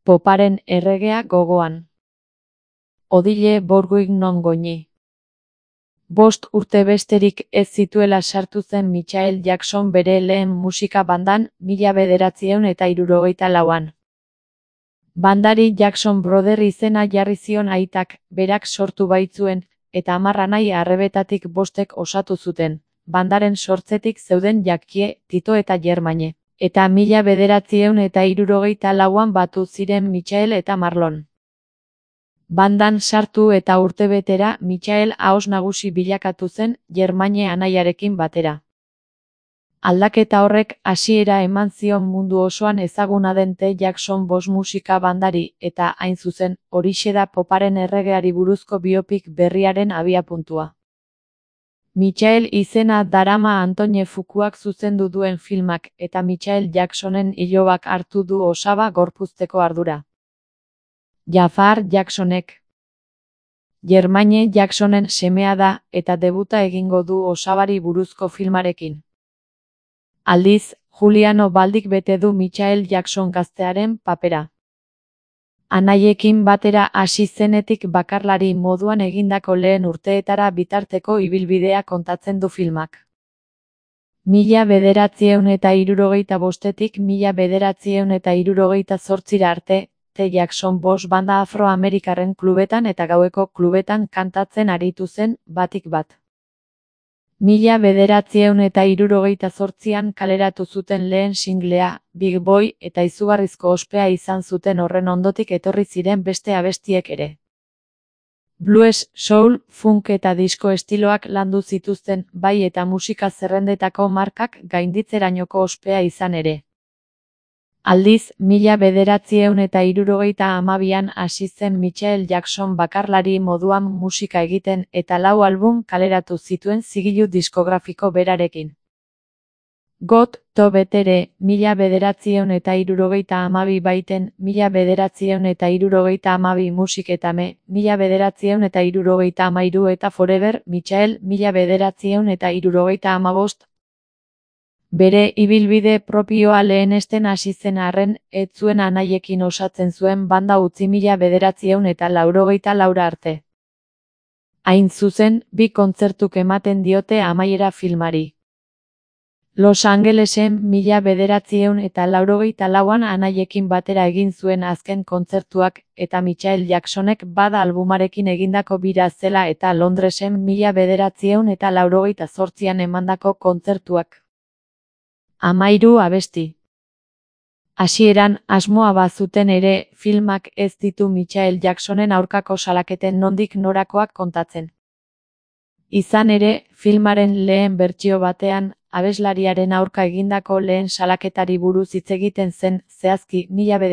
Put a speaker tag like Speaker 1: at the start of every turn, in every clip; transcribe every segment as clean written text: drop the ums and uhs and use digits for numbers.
Speaker 1: Poparen erregea gogoan. Odile Bourguignon Goñi. 5 urte besterik ez zituela sartu zen Michael Jackson bere lehen musika bandan 1964an. Bandari Jackson Brother izena jarri zion aitak, berak sortu baitzuen, eta 10 anai arrebetatik 5ek osatu zuten. Bandaren sortzetik zeuden Jackie, Tito eta Germaine, eta 1964an batu ziren Michael eta Marlon. Bandan sartu eta urtebetera Michael ahoz nagusi bilakatu zen Germaine anaiarekin batera. Aldaketa horrek hasiera eman zion mundu osoan ezaguna den The Jackson 5 musika bandari eta hain zuzen, horixe da poparen erregeari buruzko biopik berriaren abiapuntua. Michael izena darama Antoine Fuquak zuzendu duen filmak eta Michael Jacksonen ilobak hartu du osaba gorpuzteko ardura. Jafar Jacksonek. Germaine Jacksonen semea da eta debuta egingo du osabari buruzko filmarekin. Aldiz, Juliano Baldik bete du Michael Jackson gaztearen papera. Anaiekin batera hasi zenetik bakarlari moduan egindako lehen urteetara bitarteko ibilbidea kontatzen du filmak. 1965etik 1968 arte, The Jackson 5 banda afroamerikarren klubetan eta gaueko klubetan kantatzen aritu zen, batik bat. 1968an kaleratu zuten lehen singlea, Big Boy, eta izugarrizko ospea izan zuten horren ondotik etorri ziren beste abestiek ere. Blues, soul, funk eta disco estiloak landu zituzten, bai eta musika zerrendetako markak gainditzerainoko ospea izan ere. Aldiz, 1972an hasi zen Michael Jackson bakarlari moduan musika egiten eta 4 album kaleratu zituen zigilu diskografiko berarekin. Got to Better, 1972 baiten, 1972 musiketame, 1973 eta Forever, Michael, 1975. Bere ibilbide propioa lehenesten hasi zen arren, ez zuen anaiekin osatzen zuen banda utzi 1984 arte. Hain zuzen, 2 kontzertuk ematen diote amaiera filmari. Los Angelesen 1984an anaiekin batera egin zuen azken kontzertuak, eta Michael Jacksonek bada albumarekin egindako bira zela eta Londresen 1988an emandako kontzertuak. 13 abesti. Hasieran, asmoa bazuten ere, filmak ez ditu Michael Jacksonen aurkako salaketen nondik norakoak kontatzen. Izan ere, filmaren lehen bertsio batean, abeslariaren aurka egindako lehen salaketari buruz hitz egiten zen, zehazki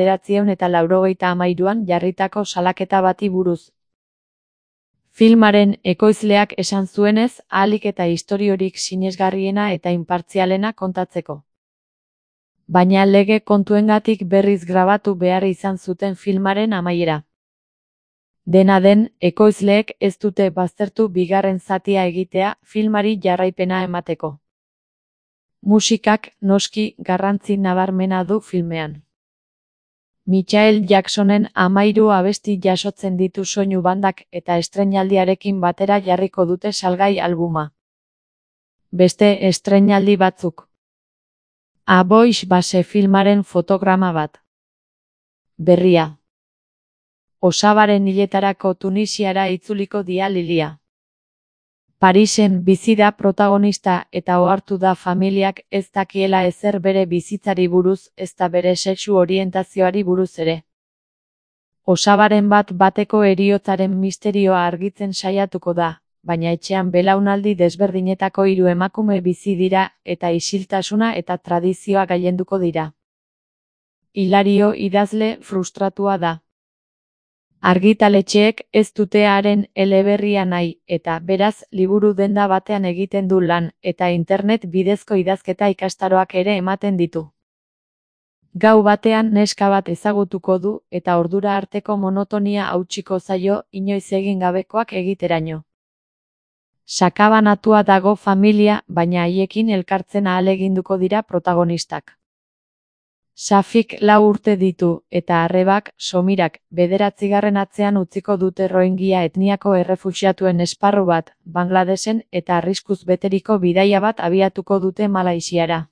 Speaker 1: 1983an jarritako salaketa bati buruz. Filmaren ekoizleak esan zuenez, ahalik eta istoriorik sinesgarriena eta inpartzialena kontatzeko. Baina lege kontuengatik berriz grabatu behar izan zuten filmaren amaiera. Dena den, ekoizleek ez dute baztertu bigarren zatia egitea filmari jarraipena emateko. Musikak, noski, garrantzi nabarmena du filmean. Michael Jacksonen 13 abesti jasotzen ditu soinu bandak eta estreinaldiarekin batera jarriko dute salgai albuma. Beste estreinaldi batzuk. A Boys Base filmaren fotograma bat. Berria. Osabaren hiletarako Tunisiara itzuliko dia Lilia. Parisen bizi da protagonista eta ohartu da familiak ez dakiela ezer bere bizitzari buruz ezta bere sexu orientazioari buruz ere. Osabaren bateko heriotzaren misterioa argitzen saiatuko da, baina etxean belaunaldi desberdinetako 3 emakume bizi dira eta isiltasuna eta tradizioa gailenduko dira. Hilario idazle frustratua da. Argitaletxeek ez dute haren eleberria nahi, eta beraz liburu denda batean egiten du lan, eta internet bidezko idazketa ikastaroak ere ematen ditu. Gau batean neska bat ezagutuko du, eta ordura arteko monotonia hautsiko zaio inoiz egin gabekoak egiteraino. Sakabanatua dago familia, baina haiekin elkartzen ahaleginduko dira protagonistak. Shafik 4 urte ditu, eta arrebak, Somirak, 9. atzean utziko dute Rohingya etniako errefuxiatuen esparru bat, Bangladesen, eta arriskuz beteriko bidaia bat abiatuko dute Malaisiara.